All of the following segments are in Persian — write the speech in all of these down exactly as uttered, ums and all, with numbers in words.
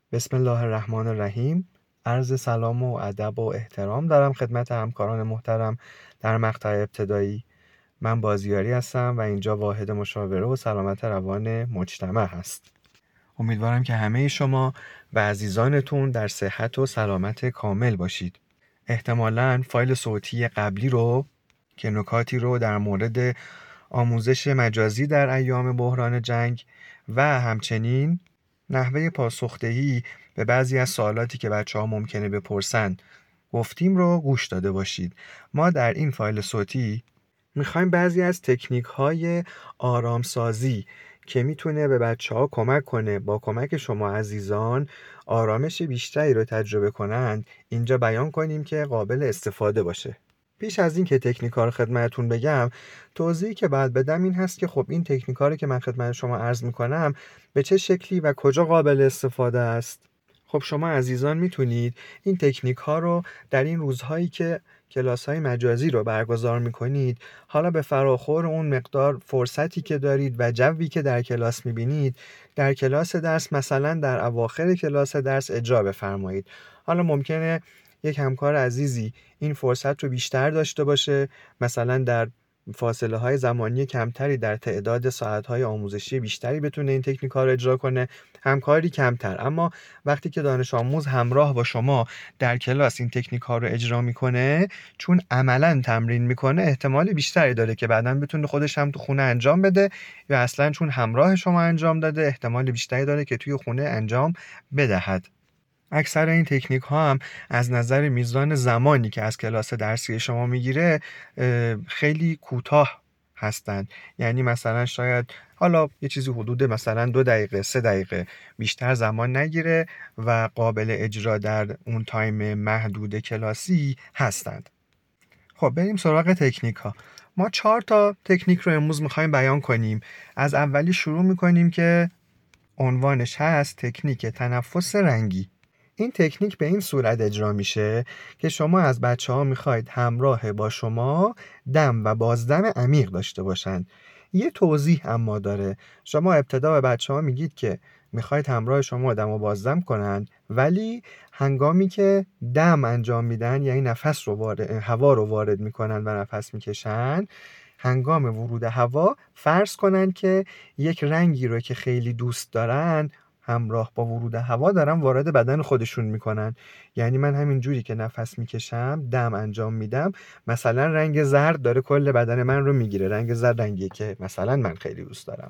بسم الله الرحمن الرحیم. عرض سلام و ادب و احترام دارم خدمت همکاران محترم در مقطع ابتدایی. من بازیاری هستم و اینجا واحد مشاوره و سلامت روان مجتمع هست. امیدوارم که همه شما و عزیزانتون در صحت و سلامت کامل باشید. احتمالاً فایل صوتی قبلی رو که نکاتی رو در مورد آموزش مجازی در ایام بحران جنگ و همچنین نحوه پاسخدهی به بعضی از سوالاتی که بچه‌ها ممکنه بپرسن گفتیم رو گوش داده باشید. ما در این فایل صوتی میخوایم بعضی از تکنیک‌های آرامسازی که میتونه به بچه‌ها کمک کنه با کمک شما عزیزان آرامش بیشتری رو تجربه کنند اینجا بیان کنیم که قابل استفاده باشه. پیش از این که تکنیک‌ها رو خدمتتون بگم، توضیحی که باید بدم این هست که خب این تکنیک‌ها رو که من خدمت شما عرض می‌کنم به چه شکلی و کجا قابل استفاده است. خب شما عزیزان میتونید این تکنیک‌ها رو در این روزهایی که کلاس‌های مجازی رو برگزار می‌کنید، حالا به فراخور اون مقدار فرصتی که دارید و جوی که در کلاس می‌بینید، در کلاس درس مثلا در اواخر کلاس درس اجرا بفرمایید. حالا ممکنه یک همکار عزیزی این فرصت رو بیشتر داشته باشه، مثلا در فاصله های زمانی کمتری در تعداد ساعت های آموزشی بیشتری بتونه این تکنیک ها رو اجرا کنه، همکاری کمتر. اما وقتی که دانش آموز همراه با شما در کلاس این تکنیک ها رو اجرا میکنه، چون عملا تمرین میکنه، احتمال بیشتری داره که بعداً بتونه خودش هم تو خونه انجام بده، یا اصلا چون همراه شما انجام داده احتمال بیشتری داره که توی خونه انجام بدهد. اکثر این تکنیک ها هم از نظر میزان زمانی که از کلاس درسی شما میگیره خیلی کوتاه هستند. یعنی مثلا شاید حالا یه چیزی حدود مثلا دو دقیقه سه دقیقه بیشتر زمان نگیره و قابل اجرا در اون تایم محدود کلاسی هستند. خب بریم سراغ تکنیک ها. ما چهار تا تکنیک رو امروز میخوایم بیان کنیم. از اولی شروع میکنیم که عنوانش هست تکنیک تنفس رنگی. این تکنیک به این صورت اجرا میشه که شما از بچه ها میخواید همراه با شما دم و بازدم عمیق داشته باشند. یه توضیح اما داره. شما ابتدا به بچه ها میگید که میخواید همراه شما دم و بازدم کنند، ولی هنگامی که دم انجام میدن، یعنی نفس رو وارد، هوا رو وارد میکنن و نفس میکشن، هنگام ورود هوا فرض کنن که یک رنگی رو که خیلی دوست دارن همراه با ورود هوا دارن وارد بدن خودشون میکنن. یعنی من همین جوری که نفس میکشم، دم انجام میدم، مثلا رنگ زرد داره کل بدن من رو میگیره. رنگ زرد رنگیه که مثلا من خیلی دوست دارم.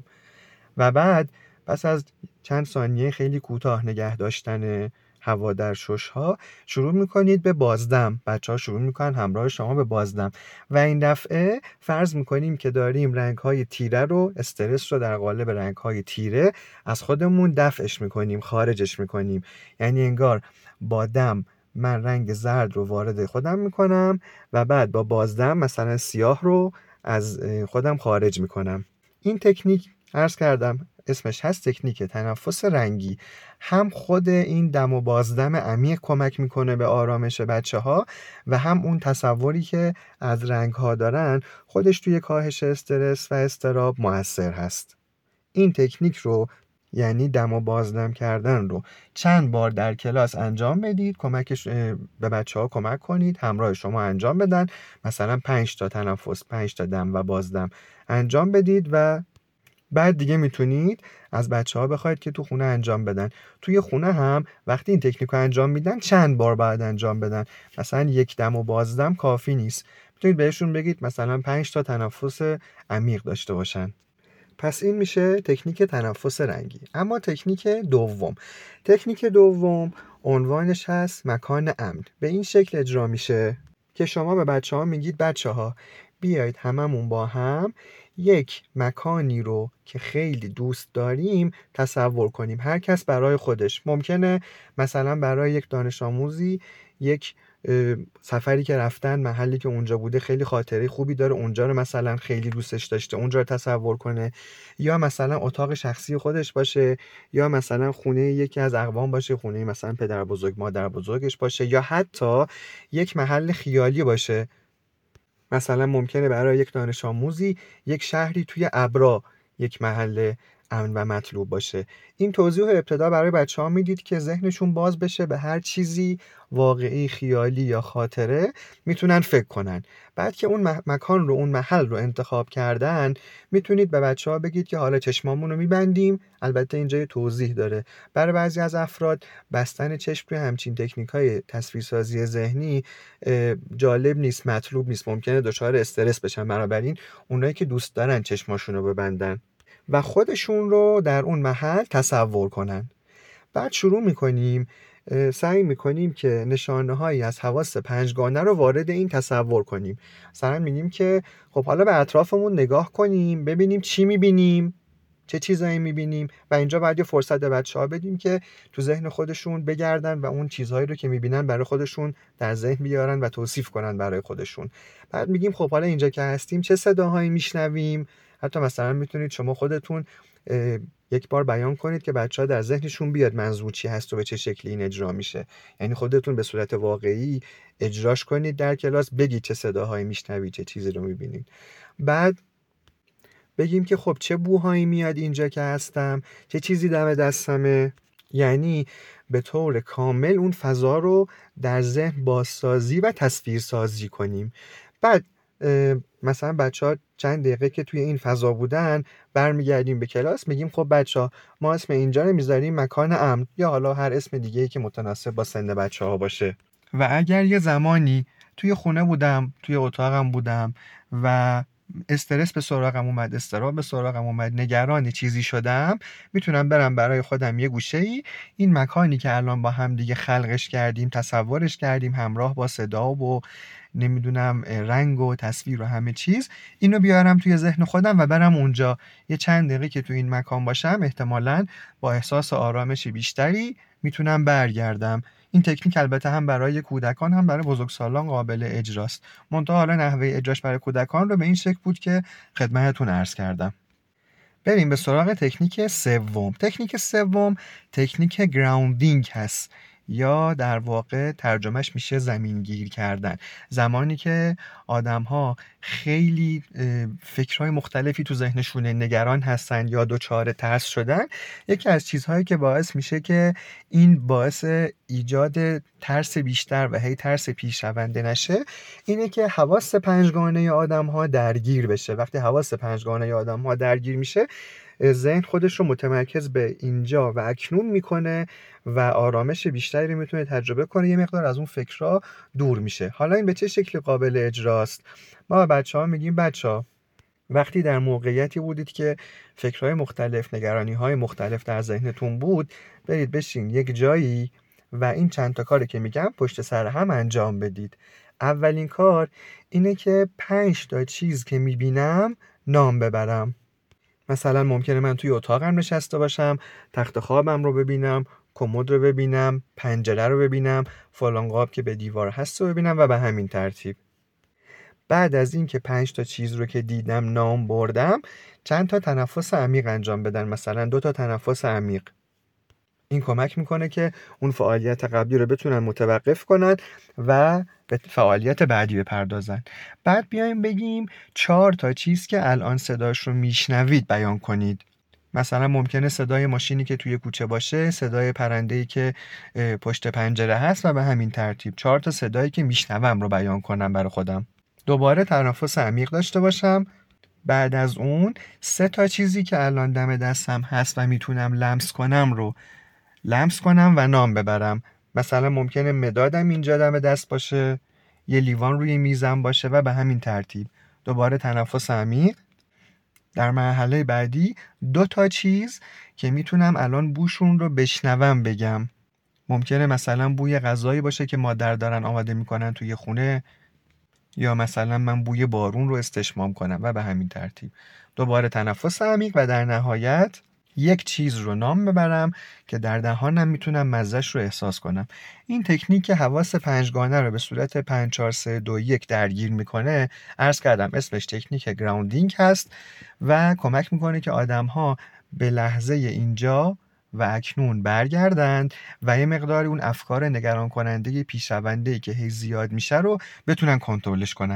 و بعد پس از چند ثانیه خیلی کوتاه نگه داشتن هوا در شش‌ها شروع میکنید به بازدم. بچه ها شروع میکنن همراه شما به بازدم و این دفعه فرض میکنیم که داریم رنگ‌های تیره رو، استرس رو در قالب رنگ‌های تیره از خودمون دفعش میکنیم، خارجش میکنیم. یعنی انگار با دم من رنگ زرد رو وارد خودم میکنم و بعد با بازدم مثلا سیاه رو از خودم خارج میکنم. این تکنیک عرض کردم اسمش هست تکنیک تنفس رنگی. هم خود این دم و بازدم عمیق کمک میکنه به آرامش بچه ها و هم اون تصوری که از رنگ ها دارن خودش توی کاهش استرس و اضطراب مؤثر هست. این تکنیک رو، یعنی دم و بازدم کردن رو، چند بار در کلاس انجام بدید، کمکش به بچه ها کمک کنید همراه شما انجام بدن. مثلا پنج تا تنفس، پنج تا دم و بازدم انجام بدید و بعد دیگه میتونید از بچه ها بخواید که تو خونه انجام بدن. توی خونه هم وقتی این تکنیک رو انجام میدن چند بار باید انجام بدن. مثلا یک دم و بازدم کافی نیست، میتونید بهشون بگید مثلا پنج تا تنفس عمیق داشته باشن. پس این میشه تکنیک تنفس رنگی. اما تکنیک دوم تکنیک دوم عنوانش هست مکان امن. به این شکل اجرا میشه که شما به بچه ها میگید بچه ها بیایید هممون با هم یک مکانی رو که خیلی دوست داریم تصور کنیم، هر کس برای خودش. ممکنه مثلا برای یک دانش آموزی یک سفری که رفتن، محلی که اونجا بوده خیلی خاطره خوبی داره، اونجا رو مثلا خیلی دوستش داشته، اونجا رو تصور کنه. یا مثلا اتاق شخصی خودش باشه، یا مثلا خونه یکی از اقوام باشه، خونه مثلا پدر بزرگ مادر بزرگش باشه، یا حتی یک محل خیالی باشه. مثلا ممکنه برای یک دانش آموزی یک شهری توی ابرا یک محل امن و مطلوب باشه. این توضیح ابتدا برای بچه‌ها میدید که ذهنشون باز بشه به هر چیزی واقعی، خیالی یا خاطره میتونن فکر کنن. بعد که اون مکان رو، اون محل رو انتخاب کردن، میتونید به بچه‌ها بگید که حالا چشمامون رو میبندیم. البته اینجا یه توضیح داره. برای بعضی از افراد بستن چشم روی همچین تکنیک‌های تصویرسازی ذهنی جالب نیست، مطلوب نیست، ممکنه دچار استرس بشن. بنابراین اونایی که دوست دارن چشماشون رو ببندن و خودشون رو در اون محل تصور کنن. بعد شروع میکنیم سعی میکنیم که نشانه هایی از حواس پنجگانه رو وارد این تصور کنیم. مثلا میگیم که خب حالا به اطرافمون نگاه کنیم، ببینیم چی میبینیم، چه چیزایی میبینیم. و اینجا باید یه فرصت به بچه‌ها بدیم که تو ذهن خودشون بگردن و اون چیزهایی رو که میبینن برای خودشون در ذهن بیارن و توصیف کنن برای خودشون. بعد میگیم خب حالا اینجا که هستیم چه صداهایی میشنویم. حتی مثلا میتونید شما خودتون یک بار بیان کنید که بچه‌ها در ذهنشون بیاد منظور چی هست و به چه شکلی این اجرا میشه. یعنی خودتون به صورت واقعی اجراش کنید در کلاس، بگید چه صداهایی میشنوید، چه چیزی رو میبینید. بعد بگیم که خب چه بوهایی میاد اینجا که هستم، چه چیزی دم دستمه. یعنی به طور کامل اون فضا رو در ذهن بازسازی و تصویرسازی کنیم. بعد مثلا بچه‌ها چند دقیقه که توی این فضا بودن برمیگردیم به کلاس، میگیم خب بچه‌ها ما اسم اینجا رو میذاریم مکان امن، یا حالا هر اسم دیگه‌ای که متناسب با سن بچه‌ها باشه. و اگر یه زمانی توی خونه بودم، توی اتاقم بودم و استرس به سراغم اومد، استراب به سراغم اومد، نگران چیزی شدم، میتونم برم برای خودم یه گوشه‌ای این مکانی که الان با هم دیگه خلقش کردیم، تصورش کردیم، همراه با صدا و نمیدونم رنگ و تصویر و همه چیز، اینو بیارم توی ذهن خودم و برم اونجا. یه چند دقیقه که توی این مکان باشم احتمالاً با احساس آرامش بیشتری میتونم برگردم. این تکنیک البته هم برای کودکان هم برای بزرگسالان قابل اجراست. منتها حالا نحوه اجراش برای کودکان رو به این شکل بود که خدمتتون عرض کردم. بریم به سراغ تکنیک سوم. تکنیک سوم تکنیک گراوندینگ هست، یا در واقع ترجمهش میشه زمین گیر کردن. زمانی که آدم ها خیلی فکرهای مختلفی تو ذهنشونه، نگران هستن یا دچار ترس شدن، یکی از چیزهایی که باعث میشه که این باعث ایجاد ترس بیشتر و هی ترس پیشرونده نشه، اینه که حواس پنجگانه آدم ها درگیر بشه. وقتی حواس پنجگانه آدم ها درگیر میشه، ذهن خودش رو متمرکز به اینجا و اکنون میکنه و آرامش بیشتری میتونه تجربه کنه، یه مقدار از اون فکرها دور میشه. حالا این به چه شکلی قابل اجراست؟ ما به بچه ها میگیم بچه ها وقتی در موقعیتی بودید که فکرهای مختلف، نگرانیهای مختلف در ذهنتون بود، برید بشین یک جایی و این چند تا کاری که میگم پشت سر هم انجام بدید. اولین کار اینه که پنج تا چیز که میبینم نام ببرم. مثلا ممکنه من توی اتاقم نشسته باشم، تخت خوابم رو ببینم، کمد رو ببینم، پنجره رو ببینم، فلان قاب که به دیوار هست رو ببینم و به همین ترتیب. بعد از این که پنج تا چیز رو که دیدم نام بردم، چند تا تنفس عمیق انجام بدن، مثلا دو تا تنفس عمیق. این کمک میکنه که اون فعالیت قبلی رو بتونن متوقف کنن و به فعالیت بعدی بپردازن. بعد بیایم بگیم چهار تا چیز که الان صداش رو میشنوید بیان کنید. مثلا ممکنه صدای ماشینی که توی کوچه باشه، صدای پرنده‌ای که پشت پنجره هست و به همین ترتیب چهار تا صدایی که میشنوم رو بیان کنم برای خودم. دوباره تنفس عمیق داشته باشم. بعد از اون سه تا چیزی که الان دم دستم هست و میتونم لمس کنم رو لمس کنم و نام ببرم. مثلا ممکنه مدادم اینجا دم دست باشه، یه لیوان روی میزم باشه و به همین ترتیب. دوباره تنفس عمیق. در مرحله بعدی دو تا چیز که میتونم الان بوشون رو بشنوم بگم. ممکنه مثلا بوی غذایی باشه که مادر دارن آماده میکنن توی خونه، یا مثلا من بوی بارون رو استشمام کنم و به همین ترتیب. دوباره تنفس عمیق و در نهایت یک چیز رو نام ببرم که در دهانم میتونم مزهش رو احساس کنم. این تکنیک حواس پنجگانه رو به صورت پنج چهار سه دو یک درگیر میکنه. عرض کردم اسمش تکنیک گراوندینگ هست و کمک میکنه که آدم‌ها به لحظه اینجا و اکنون برگردند و یه مقداری اون افکار نگران کننده پیشرونده‌ای که هی زیاد میشه رو بتونن کنترلش کنن.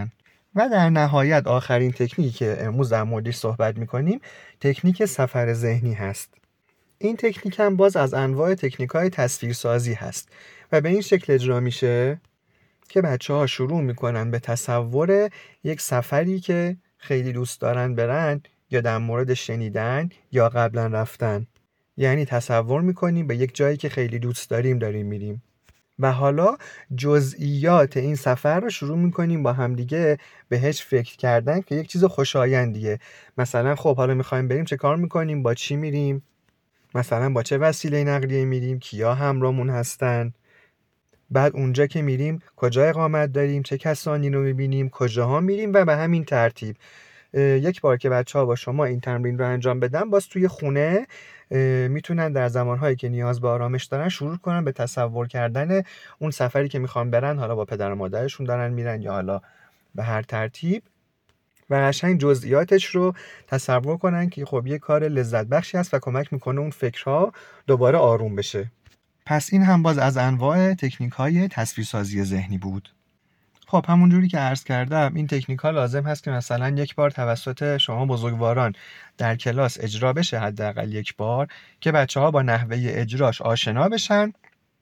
و در نهایت آخرین تکنیکی که امروز در موردش صحبت میکنیم تکنیک سفر ذهنی هست. این تکنیک هم باز از انواع تکنیک‌های تصویرسازی هست و به این شکل اجرا میشه که بچه‌ها شروع میکنن به تصور یک سفری که خیلی دوست دارن برن یا در مورد شنیدن یا قبلا رفتن. یعنی تصور میکنیم به یک جایی که خیلی دوست داریم داریم میریم و حالا جزئیات این سفر رو شروع میکنیم با همدیگه بهش فکر کردن که یک چیز خوشایندیه. مثلا خب حالا میخوایم بریم چه کار میکنیم، با چی میریم، مثلا با چه وسیله نقلیه میریم، کیا همراهمون هستن، بعد اونجا که میریم کجا اقامت داریم، چه کسانی رو میبینیم، کجاها میریم و به همین ترتیب. یک بار که بچه ها با شما این تمرین رو انجام بدن، باز توی خونه میتونن در زمانهایی که نیاز به آرامش دارن شروع کنن به تصور کردن اون سفری که میخوان برن، حالا با پدر و مادرشون دارن میرن یا حالا به هر ترتیب، و قشنگ جزئیاتش رو تصور کنن که خب یه کار لذت بخشی است و کمک میکنه اون فکرها دوباره آروم بشه. پس این هم باز از انواع تکنیک‌های تصویرسازی ذهنی بود. خب همونجوری که عرض کردم این تکنیک ها لازم هست که مثلا یک بار توسط شما بزرگواران در کلاس اجرا بشه، حداقل یک بار، که بچه ها با نحوه اجراش آشنا بشن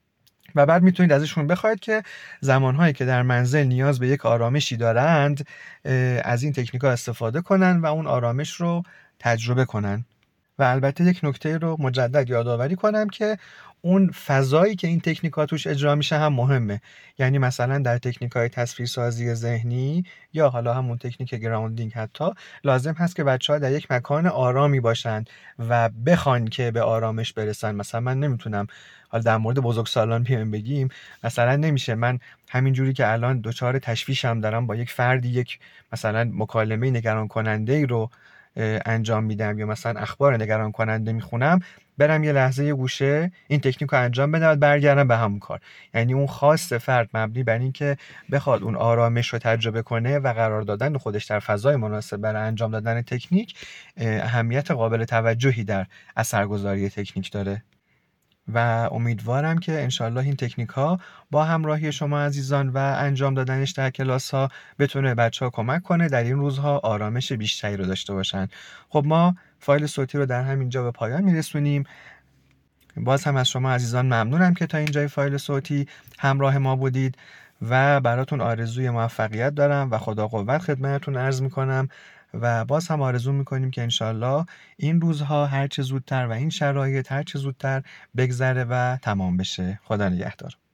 و بعد میتونید ازشون بخواید که زمانهایی که در منزل نیاز به یک آرامشی دارند از این تکنیک ها استفاده کنن و اون آرامش رو تجربه کنن. و البته یک نکته رو مجدد یادآوری کنم که اون فضایی که این تکنیک‌ها توش اجرا میشه هم مهمه. یعنی مثلا در تکنیک‌های تصویرسازی ذهنی یا حالا همون تکنیک گراوندینگ حتی لازم هست که بچه‌ها در یک مکان آرامی باشن و بخوان که به آرامش برسن. مثلا من نمیتونم حالا در مورد بزرگسالان بیایم بگیم، مثلا نمیشه من همینجوری که الان دچار تشویشم دارم با یک فردی یک مثلا مکالمه نگران کننده رو انجام میدم یا مثلا اخبار نگران کننده میخونم، برم یه لحظه یه گوشه این تکنیک رو انجام بدم و برگردم به همون کار. یعنی اون خواست فرد مبنی بر این که بخواد اون آرامش رو تجربه کنه و قرار دادن خودش در فضای مناسب برای انجام دادن تکنیک اهمیت قابل توجهی در اثرگذاری تکنیک داره. و امیدوارم که انشالله این تکنیک ها با همراهی شما عزیزان و انجام دادنش در کلاس ها بتونه بچه ها کمک کنه در این روزها آرامش بیشتری رو داشته باشن. خب ما فایل صوتی رو در همینجا به پایان میرسونیم. باز هم از شما عزیزان ممنونم که تا اینجای فایل صوتی همراه ما بودید و براتون آرزوی موفقیت دارم و خدا قوت خدمتتون عرض میکنم و باز هم آرزو میکنیم که انشالله این روزها هر چه زودتر و این شرایط هر چه زودتر بگذره و تمام بشه. خدا نگهدار.